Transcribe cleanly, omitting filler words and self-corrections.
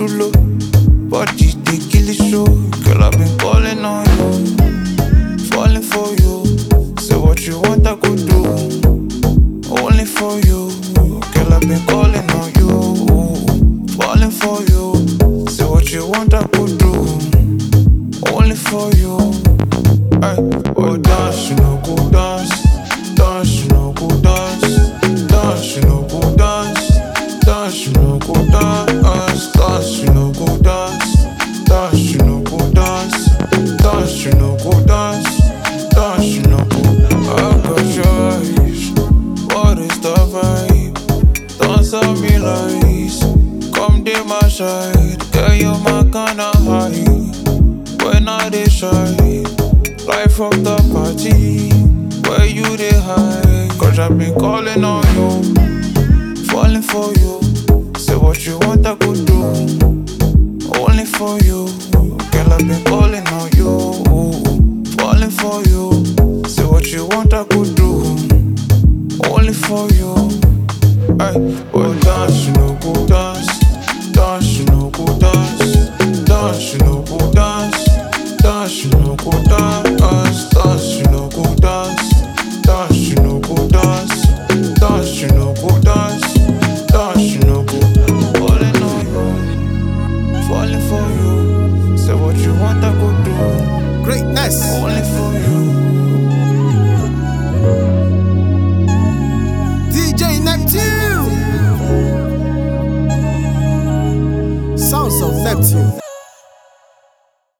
low. Body they kill the show. Girl, I've been calling on you, falling for you. Say what you want, I could do. Only for you. Girl, I've been calling on you, falling for you. Say what you want, I could do. Only for you. Ay, oh, dance, you know, go dance. Dance, you know, go dance. Dance, you know, go dance. Dance, you know, go dance. Dance, you know, go dance. Dance, you know, go dance. Dance, you know, go dance. Dance, you know, go. I got your eyes. What is the vibe? Dance on me lies. Come to my side. Girl, you're my kind of high. When I dey shy, life of the party, where you dey hide. Cause I've been calling on you, falling for you. Say what you want, I could do.